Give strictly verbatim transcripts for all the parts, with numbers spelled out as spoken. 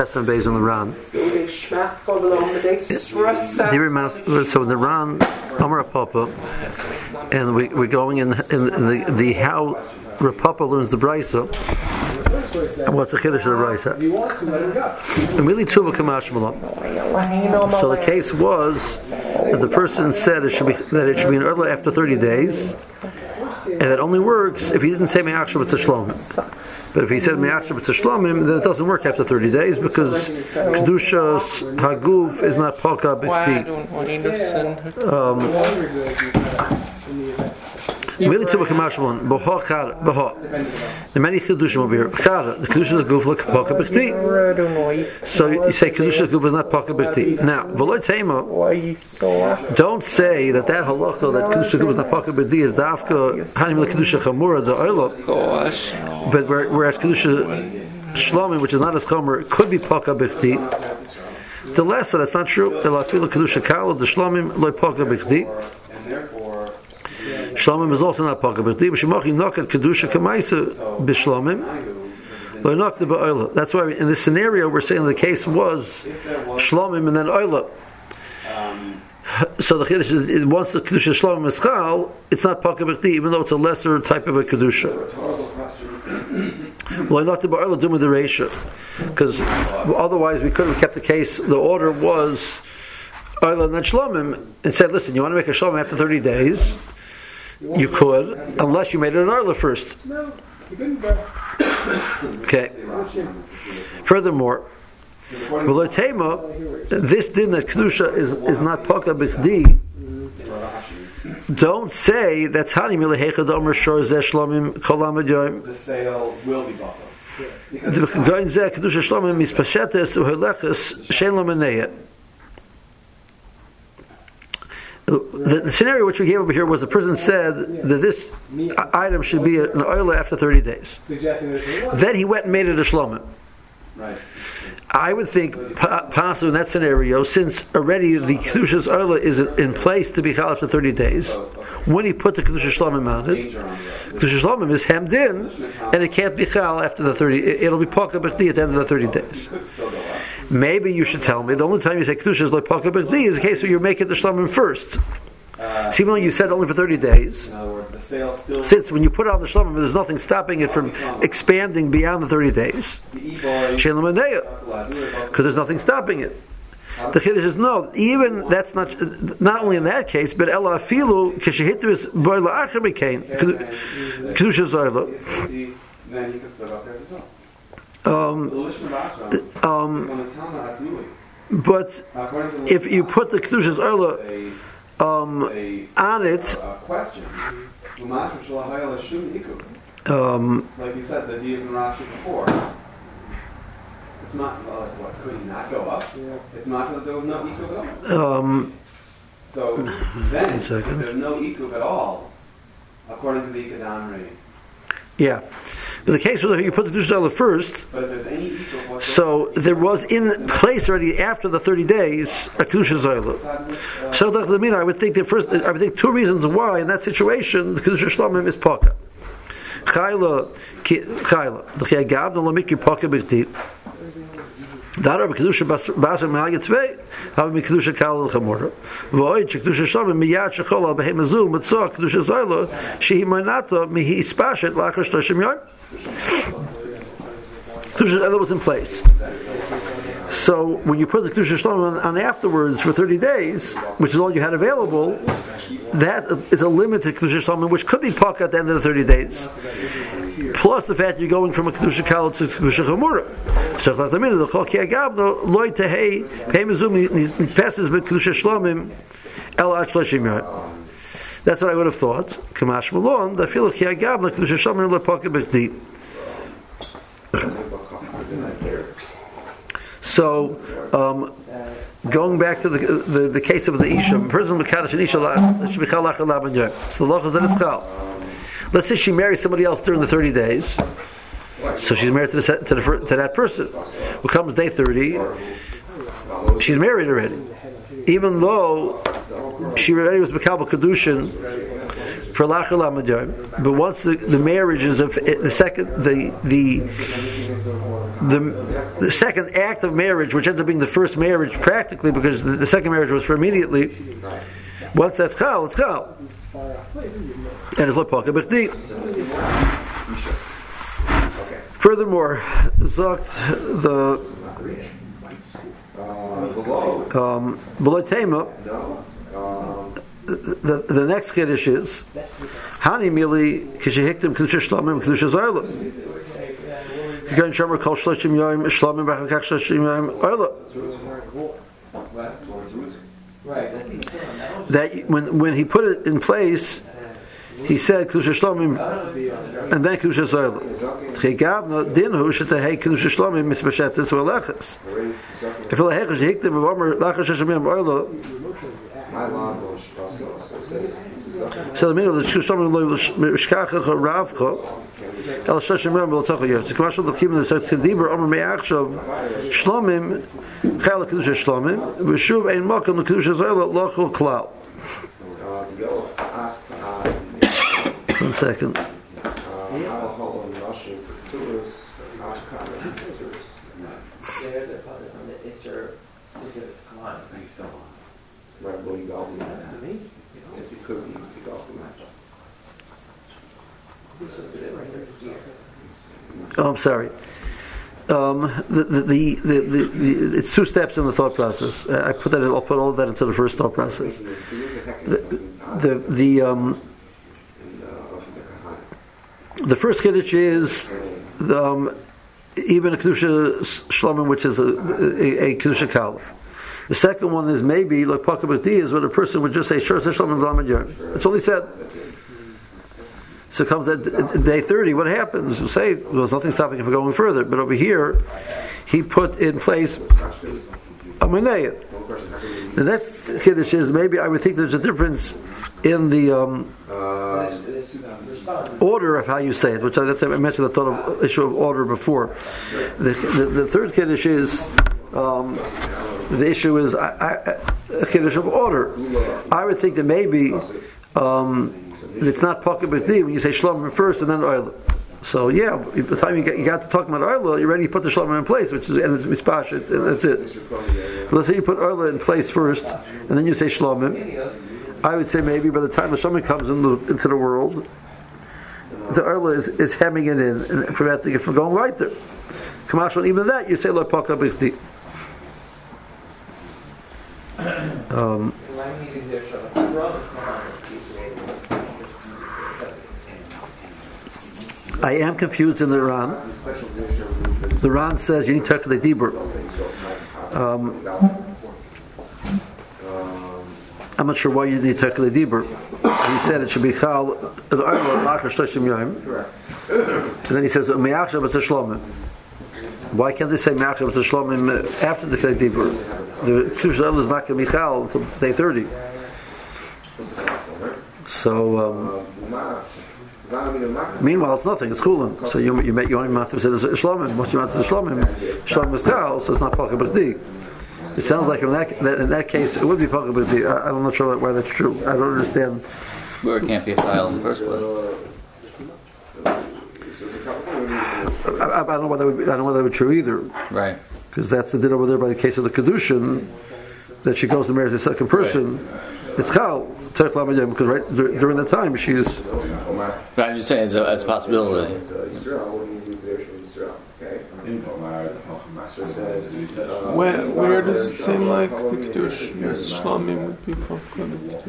Tesson Beis and the Ran. So the Ran, Amar Papa, and we, we're going in, in, in the, the how Rapapa learns the Brisa. And what's the Kiddush of the Brisa? So the case was that the person said it should be that it should be an Erla after thirty days, and that only works if he didn't say Me'achshav B'Tashlomim. But if he said Me'achshav B'Tashlomim, then it doesn't work after thirty days because Kedushas Haguf is not Paka B'Chdi. Um Really to Bakamashwan, Boha Khar, Boha. The many Kedushim over here. Khar, the Kedushas of Guf look Paka B'Chdi. So you say Kedushas of Guf is not Paka B'Chdi. Now, V'loi Teima, don't say that that halacha that Kedushas of Guf is not Paka B'Chdi is Dafka Hanim the Kedusha Chamura the Oila. But whereas Kedusha Shlomim, which is not as Chomer, could be Paka B'Chdi. The lesser, that's not true. The Lafila Kedusha Kala, the Shlomim loy Paka B'Chdi. Shlomim is also not Paka B'Chdi, but Shemachim Nokat Kedusha Kamaisa B'Shlomim. That's why in this scenario we're saying the case was Shlomim and then Oila. So the Kiddush is once the Kedusha Shlomim is Chal, it's not Paka B'Chdi, even though it's a lesser type of a Kedusha. Well, not the Ba'oila Duma the Reisha, because otherwise we could have kept the case. The order was Oila and then Shlomim, and said, "Listen, you want to make a Shlomim after thirty days? You could, unless you made it an Oila first." No, you couldn't. Okay. Furthermore, this din that Kedusha is, is not Paka B'Chdi, don't say that's Hani Milehechad Omer Shor Zeh Shlomim Kolam Adyoim. The sale will be Paka. The Goin Zeh Kedusha Shlomim is Pashetes Uheleches Shein Lo Meneyeh. The, the scenario which we gave over here was the person said that this item should be an oila after thirty days. Then he went and made it a shlomim. Right. I would think possibly in that scenario, since already the kedusha's oila is in place to be chal after thirty days, when he put the kedusha shlomim on it, kedusha shlomim is hemmed in, and it can't be chal after the thirty. It'll be paka b'chdi at the end of the thirty days. Maybe you should tell me the only time you say kedusha is like paka b'chdi is the case where you're making the shlomim first. Uh, so even though you said only for thirty days, in other words, the sale still since when you put it on the shlomim, there's nothing stopping it from expanding beyond the thirty days. Because there's nothing stopping it. The chiddush is no. Even that's not not only in that case, but ela afilu k'shehitris boila acher b'kein kedusha zoyla. Um, um, but if you put the kedusha's oila um, on it, um, like you said, the D of Rashi before, it's not well, like what could he not go up? Yeah. It's not that there was no ikuv at all. Um, so then, if there's no ikuv at all, according to the Ikadam rating. Yeah. But the case was that you put the kedusha first, but if there's any equal, so there was in place already after the thirty days a kedusha zoyla. So I would think the first, I would think two reasons why in that situation the kedusha shlomim is paka. Chayla, chayla, the chayagab the lamikri paka b'chti. That are kedusha basar me'agetvei, have me kedusha kal l'chamora. V'oid kedusha shlomim miyad shechol al behemazu mitzah kedusha zoyla shehi manata mihi ispashet lachar shloshim yom. Kedusha was in place. So when you put the kedusha shlomim on, on afterwards for thirty days, which is all you had available, that is a limited kedusha shlomim, which could be paka at the end of the thirty days. Plus the fact you're going from a kedusha kala to kedusha chamura. So the minute the chol kiagabno loy tehei pei mezum he passes with kedusha shlomim el at shloshim yom. That's what I would have thought. Kamash malon the feel kiagabno kedusha shlomim loy paka b'chdi. So, um, going back to the, the the case of the isha, person mekadosh and isha should be chal lachar laban yom. So the law is that it's chal. Let's say she marries somebody else during the thirty days, so she's married to, the, to, the, to that person. Who comes day thirty, she's married already, even though she already was mekabel kedushin for lachar lamed yom. But once the, the marriage is of the second the the the the second act of marriage, which ends up being the first marriage practically, because the, the second marriage was for immediately. Once that's chal, it's chal, and it's lopaka b'chdi. Furthermore, Zokt the um, the the next kiddush is Hani Mili Kishihiktim Kedusha Shlamim Kedusha Zoyla. Kigan Shomer Kol Shloshim Yom Shlamim Bachakach Shloshim Yom Oyla. That when when he put it in place, he said Kedusha Shlamim and then Kedusha Zoyla. Chigavna Dinhu Shetahei Kedusha Shlamim Misbashetes V'Leches. If you like Hiktim V'Omer Lachar Shloshim Yom Oyla. So the middle of the Shloshim Lo Mishkachach Ravcha El Shloshim Yom V'Lotocha. The commercial of Kim says Kediber Omer Me'achshav Shlomim Chalak Kedusha Shlomim V'Shuv Ein Makam Kedusha Zoyla Lochol Klal. One second. Oh, I'm sorry. Um, the, the, the, the, the, it's two steps in the thought process. I put that. I'll put all of that into the first thought process. The the, the um. The first kiddush is um, even a kedusha shlomim, which is a, a, a kedusha kalf. The second one is maybe like pakabati is when a person would just say shor shlomim lamed yom. That's all he said. So comes at day thirty. What happens? You say well, there's nothing stopping him from going further. But over here, he put in place a menayah. The next kiddush is maybe I would think there's a difference in the um, order of how you say it, which I, that's, I mentioned the total issue of order before. The, the, the third kiddush is um, the issue is I, I, a kiddush of order. I would think that maybe um, it's not pocket b'di when you say shlomim first and then oil. So yeah, by the time you get, you got to talking about oil, you're ready to put the shlomim in place, which is and it's mispash, and that's it. Let's say you put oil in place first, and then you say shlomim. I would say maybe by the time the shlomim comes in the, into the world, the Erla is, is hemming it in and preventing it from going right there. Commercial, even that you say lo paka b'chdi. Um I am confused in the Ran. The Ran says you need to talk to the Dibur. Um, I'm not sure why you need to talk to the Dibur. He said it should be chal the Arba lachar shloshim yom, and then he says me'achshav b'tzeh shlomim. Why can't they say me'achshav b'tzeh shlomim after the Kedei Dibur? The Kedusha is not going to be chal until day thirty. So. Um, Meanwhile, it's nothing. It's cooling. So you you make you only have to say there's shlomim. Once you want to the shlomim, shlomim is chal, so it's not paka b'chdi. It sounds like in that, that in that case it would be paka b'chdi. I, I'm not sure why that's true. I don't understand. Well, it can't be a chal in the first place. I, I, I don't know whether that would be, I don't know whether that would be true either. Right. Because that's the din over there by the case of the kedushin that she goes to marry the second person. Right. It's chal because right during that time she's. But I'm just saying it's a, it's a possibility. Where where does it seem like the kedusha shlomim would be proclaimed?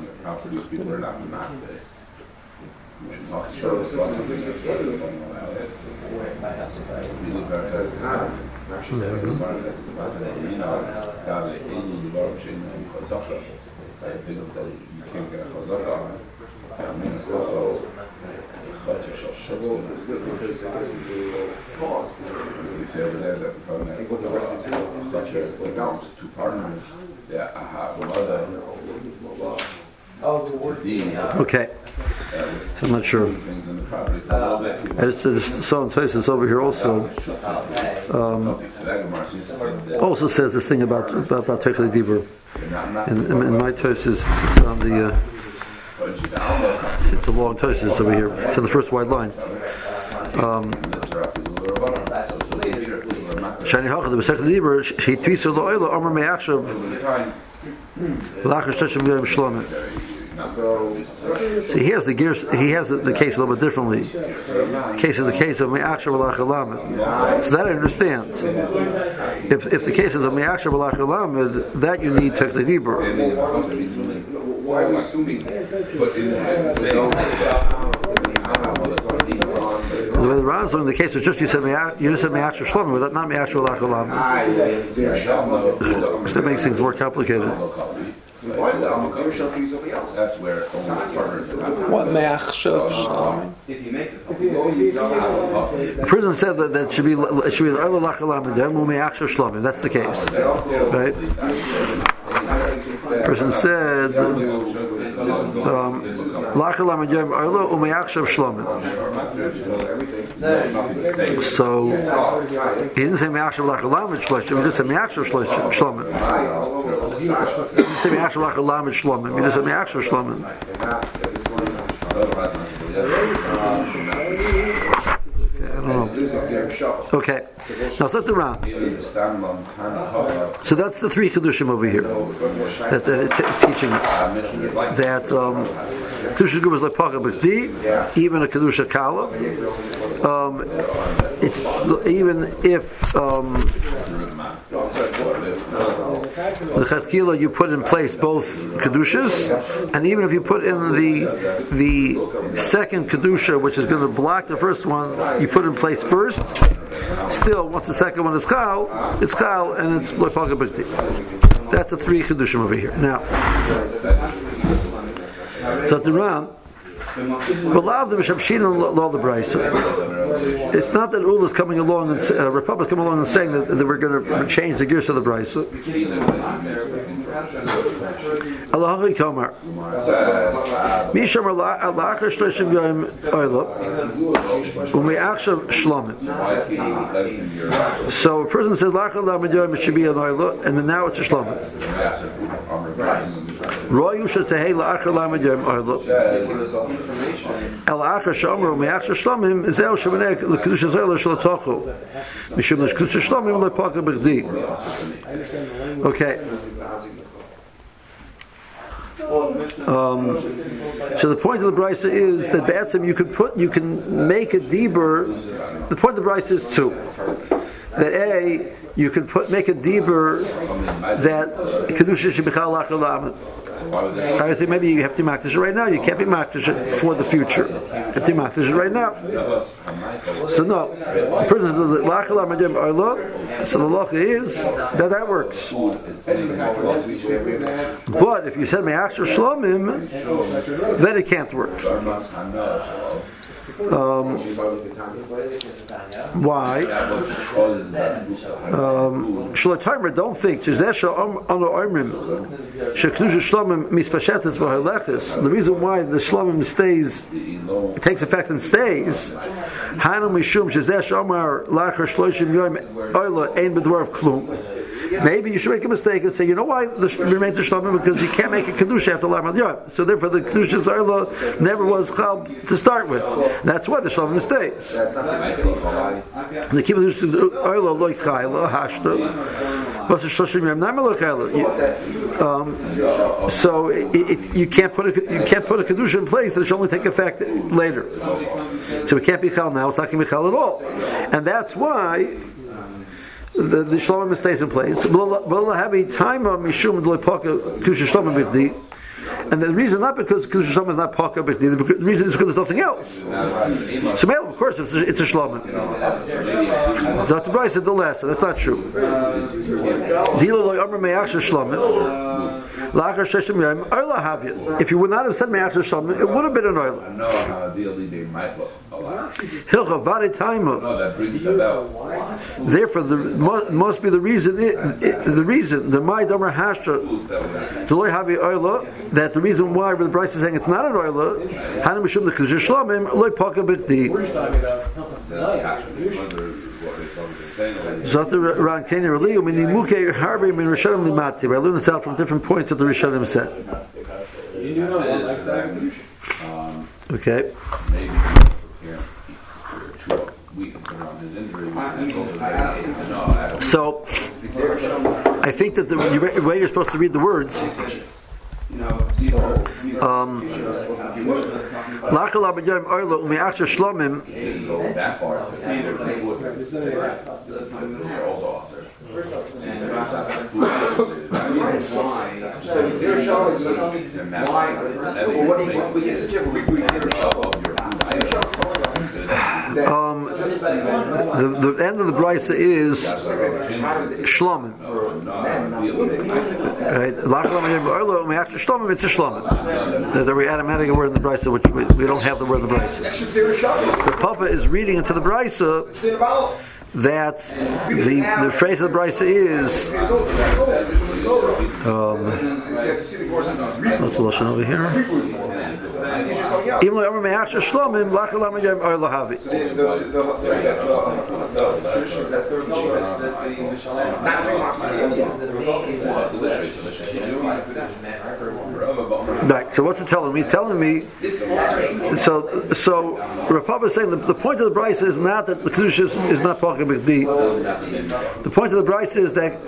Things that you can't get a chazaka on. I mean, it's also such a short we say over there that the such a down to two partners. Yeah, I have another. Okay. So I'm not sure. I just, just saw in Tosis over here also. Um, also says this thing about about, about Tekli Dibur. In, in, in my Tosis, it's on the. Uh, It's a long tosis over here. It's in the first wide line. Um, Shani Hachad, the second Libra, he tweets the oil, Amr Me'achshav, Lachar Shtashim Yom Shlomim. See, he has the gears. He has the, the case a little bit differently. The case is the case of Me'achshav Lachar Lamed. So that I understand. If if the case is of Me'achshav Lachar Lamed, that you need to the Libra. The way the Ran in the case is just you said you just said Me'achshav Shlomim, but not Me'achshav Lachar Lamed. So that makes things more complicated. That's where what Me'achshav Shlomim? The prison said that that should be it should be the Oila Lachar Lamed Me'achshav Shlomim. That's the case, right? The person said Lachar Lamed Oila U'Me'achshav Shlomim. So he didn't say Me'achshav Lachar Lamed Shlomim. He just said Me'achshav Shlomim. He didn't say Me'achshav Lachar Lamed Shlomim. He just said Me'achshav Shlomim. Okay, now let's look around. So that's the three Kedushim over here that, that it's, it's teaching us. That um, Kedusha Gubas Lepaka B'Chdi, even a Kedusha Kala, um, it's even if um, the Chatkila you put in place both Kedushas, and even if you put in the the second Kedusha, which is going to block the first one, you put in place first. Still, once the second one is Chal, it's Chal and it's Lepaka B'Chdi. That's the three Kedushim over here. Now, so the Ram, but love the Mishabshin and law the Brisa. It's not that Ula is coming along and uh, Republic coming along and saying that, that we're going to change the gears of the Brisa. Allah Kamar. Misham Allah Shlishim Yom Oila Ume'achshav Shlomim. So a person says Lachar Lamed Yom it should be an Oila, and then now it's a Shlomim. Royu Shetehei Lachar Lamed Yom Oila. El Achar Shomer Ume'achshav Shlomim Zeu Shemenei L'Kedusha Zoyla Shlatochu Mishum L'Kedusha Shlomim L'Paka B'Chdi. Okay. Um, so the point of the brisa is that B'atzim you can put, you can make a deber. The point of the brisa is two. That A, you can put make a deber that kedusha should be chal lachar lamed. I think maybe you have to makdish it right now. You can't be makdish it for the future. You have to makdish it right now. So no, the person does it lachar lamed yom oila. So the lacha is that that works. But if you said me'achshav shlomim, then it can't work. Um, why? Shlotimer, um, don't think. The reason why the shlomim stays, it takes effect and stays. Maybe you should make a mistake and say, you know why this remains a shlomim, because you can't make a kedusha after Lamed Yom. So therefore, the kedusha Zoyla never was chal to start with. That's why the shlomim stays. The kedusha Zoyla loy chayla hashta, but the shloshim yom not loy chayla. So it, it, you can't put a you can't put a kedusha in place that should only take effect later. So it can't be chal now. It's not going to be chal at all, and that's why the, the shlomim stays in place. We'll have a time of mishum d'lepaka kedusha shlomim b'chdi, and the reason not because kedusha shlomim is not paka b'chdi. The reason is because there's nothing else. So, of course, it's a, it's a shlomim. So the Bryce said the lesson. That's not true. Dilo loy amar me'achshav shlomim. If you would not have said me'achshav shlomim, it would have been an oil. Therefore, the must, must be the reason. It, it, the reason the my damer hashta that the reason why the Bryce is saying it's not an oil. Hanam mishum the kedusha shlomim loy paka b'chdi. Zoter ran kenya reliu min nimukei harbi min rishonim limati. I learned this out from different points that the rishonim said. Okay. Maybe here, chew up wheat and put it on his injury. So, I think that the way you're supposed to read the words. Um, Um, the, the end of the brisa is shlomim. Right? After shlomim, it's a shlomim. We're adding a word in the brisa, which we, we don't have the word in the brisa. The Papa is reading into the brisa that the the phrase of the brisa is. Um, what's the lashon over here? Even though every me'achshir shlomim, lachal lamayim or lahavi. Right. So what's it telling me? It's telling me. So so Rav is saying the, the point of the brisa is not that the kedusha is, is not poker b'di. The point of the brisa is that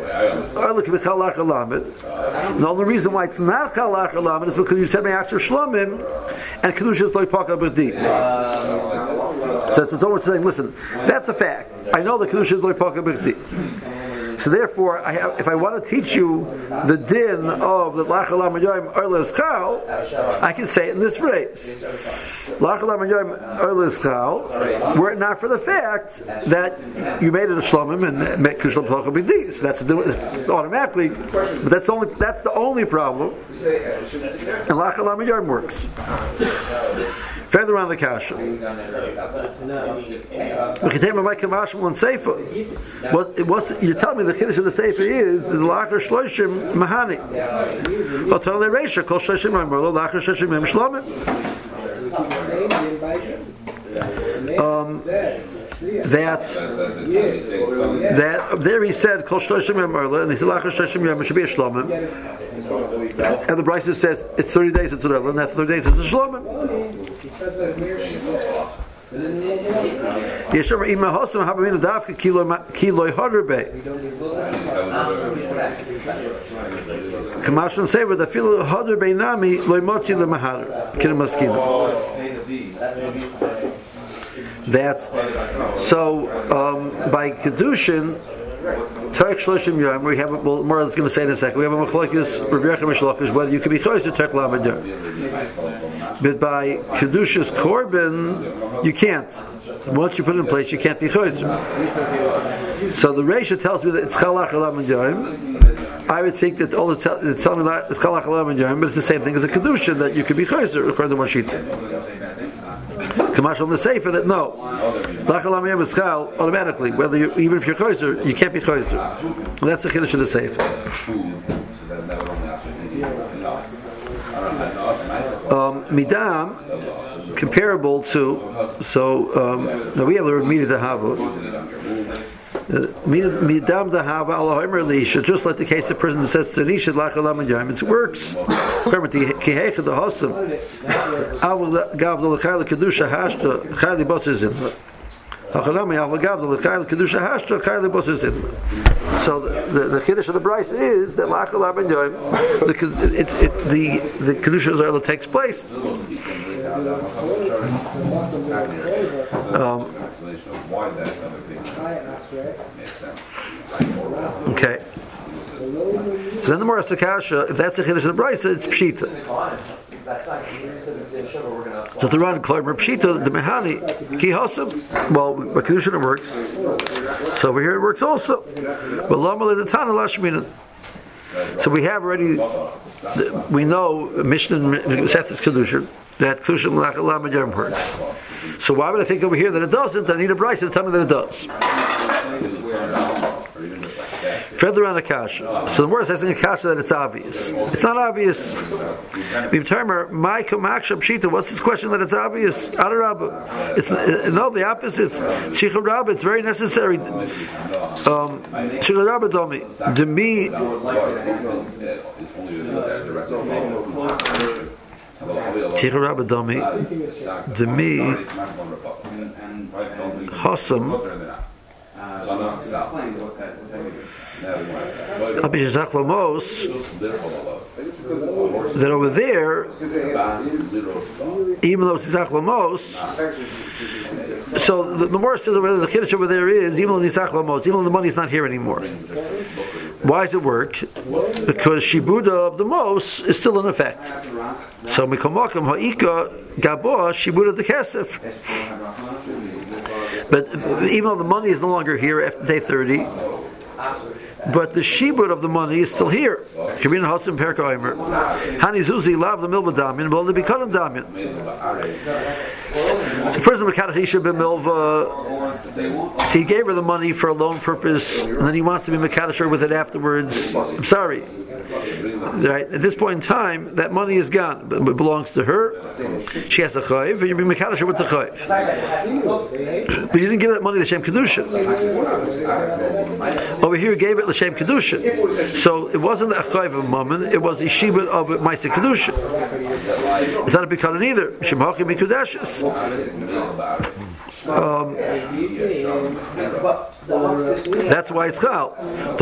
the only reason why it's not chalach alamed is because you said me'achshir shlomim and kedusha is loy poker b'di. So it's almost saying, listen, that's a fact. I know the kedusha is loy poker b'di. So therefore, I have, if I want to teach you the din of the lachal amayoyim erles chal, I can say it in this phrase: lachal amayoyim erles chal. Were it not for the fact that you made it a shlomim and make kushal plachal b'di, so that's automatically. But that's the only that's the only problem. And lachal amayoyim works. Further on the kasha. What what's you're telling me the kiddush of the sefer is the lachar shloshim mahani. But tell the reisha kol shloshim amrlo lachar shloshim yom shlomim. Um, that that there he said kol shloshim amrlo and he said lachar shloshim yom should be a shlomim. And the brisa says it's thirty days it's a and that thirty days is a shlomim. Yeshua imahosam habamina davka kilo kilo harbe. Kamashon say with the filo harbe nami loy mochi the mahar kinamaskina. That so um, by kedushin. Tarek Shloshim Yom, we have, well, more is going to say in a second, we have a Machlokes, Rabbi Yechim Mishlokish, whether you can be choice to Tarek Lamed Yom. But by Kedushas Korban, you can't. Once you put it in place, you can't be choice. So the Reisha tells me that it's Chalach Lamed Yom. I would think that all it's telling me that it's Chalach Lamed Yom, but it's the same thing as a Kedusha, that you can be choice, according to Mashita. Kamash on the sefer that no, lachal amayim is chal automatically. Whether you, even if you're choizer, you can't be choizer. That's the chiddush of the sefer. Um, midam comparable to so um, now we have the word midah dahavot. Midam dahava Allahomer lisha, just like the case of person that says to nisha lachal amayim, it works. Remember the kihech the hosam. Avol gav the lechayla kedusha hashta chayli bosizim. Hachalami avol gav the lechayla kedusha hashta chayli bosizim. So the the, the chiddush of the brisa is that lachal amayim, the it, it, the the kedusha zayla takes place. Um, Okay. So then the more Kasha, if that's the chiddush of the brisa, it's pshita. So to run Kloimer pshita, the mehani ki hasam. Well, but kedusha it works. So over here it works also. But lama the tana lashmina. So we have already, we know Mishnah Seth's kedusha that kedusha lama germ works. So why would I think over here that it doesn't? I need a brisa to tell me that it does. Further on the kasha. So the word says in the kasha that it's obvious. It's not obvious. My kamaksham pshita. What's this question that it's obvious? Adarabba. It's no the opposite. Shichur Rabba. It's very necessary. Um, Shichur Rabba told me. To me. Tichur Rabba Dami, Demi, Hossam, Abishazach Lamos, that over there, even though it's Zach Lamos, so the, the more says over there, the Kiddush over there is, even though it's Zach Lamos, even though the money's not here anymore. Why does it work? Because Shibuda of the Mos is still in effect. So Mikomakam Ha'ika Gaboa Shibuda the Kesef. But even though the money is no longer here after day thirty, but the shibud of the money is still here. Kabin Hasim Perkaimer. Hani Zuzi love the milva damin, but the bikaran damin. The person Makadash should be milva. So he gave her the money for a loan purpose, and then he wants to be Makadash with it afterwards. I'm sorry. Right? At this point in time, that money is gone. It belongs to her. She has a chayiv, and you be Makadash with the chayiv. But you didn't give that money to Shem Kedusha. Over here, you gave it to Shem Kedusha. So it wasn't a chayiv of Mammon, it was a shibud of Ma'aseh Kedusha. It's not a bikaran either. Shem Hachim Mikudeshes. Um, that's why it's chal. If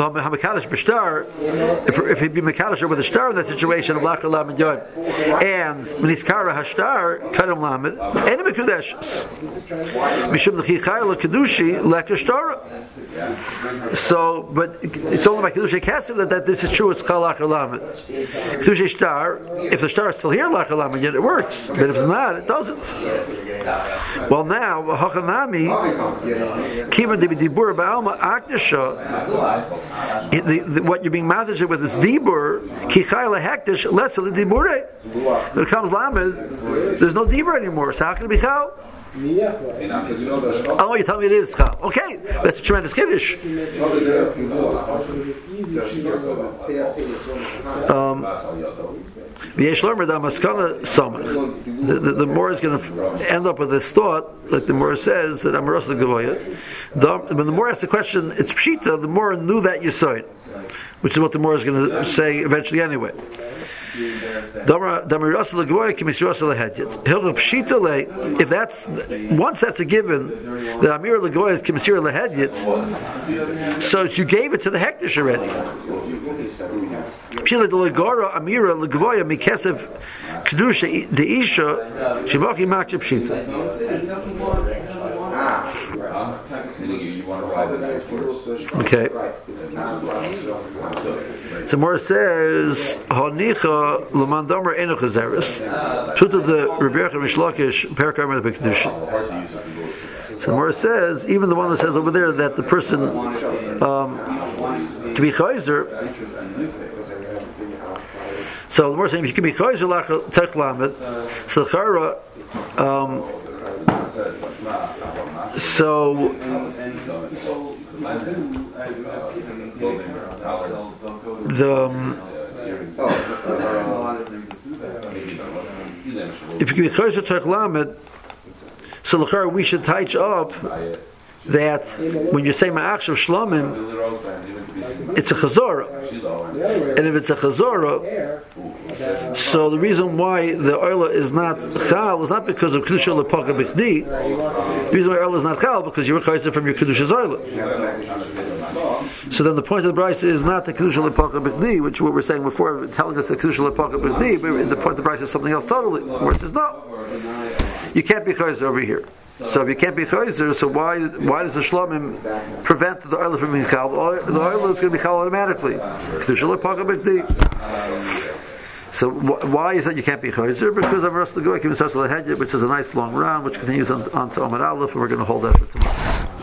he'd be mekadosh with a star in that situation of lachar lamed yod, and miniskara hashtar kadam lamed, and mekudeshes mishum lechichayil kedushi lekashtara. So, but it's only by kedusha kasev that, that this is true. It's chal lachar lamed. Kedusha star. If the star is still here lachar lamed yod, it works. But if it's not, it doesn't. Well, now hachanami kiva dibur. Akdasha, what you're being matched with is dibur, kichayla hektish, let's the dibure. When it comes lamed, there's no dibur anymore. So how can it be chal? Oh, you tell me it is chal. Okay, that's a tremendous kiddush. Um, the the the more is going to end up with this thought, like the more says that I'm Rosh Gavoya. When the more asks the question, it's pshita. The more knew that you saw it, which is what the more is going to say eventually anyway. If that's once that's a given that Amir Lagoy is Kimisir Lahedyet, so you gave it to the Hektish already. Pshila de Lagora Amira Lagoya Mikesev Kedusha the Isha Shibaki Makshib Pshita. Okay. So more says Hanicha Lamandamer Enochazeres. Put to the Rebbecha Mishlakish Perkarmer the Kedusha. So more says even the one that says over there that the person um, to be chayzer. So the more saying if you can be chayzer lach techlamet, so chara. Um, so. The um, if you can be chayzer techlamet, so the we should touch up that when you say ma'achshav shlomim, it's a chazorah, and if it's a chazorah, so the reason why the oila is not chal is not because of kedusha lepaka b'chdi. The reason why oila is not chal because you were chayzer from your kedusha's oila. So then the point of the brayso is not the kedusha lepaka b'chdi, which what we're saying before, telling us the kedusha lepaka b'chdi, but the point of the brayso is something else totally. Where it says no, you can't be chayzer over here. So if you can't be chayzer, so why why does the shlomim prevent the oil from being chal? The oil is going to be chal automatically. So why is that you can't be chayzer? Because I'm Rosh L'Goy, which is a nice long round, which continues on, on to Amar Aleph, and we're going to hold that for tomorrow.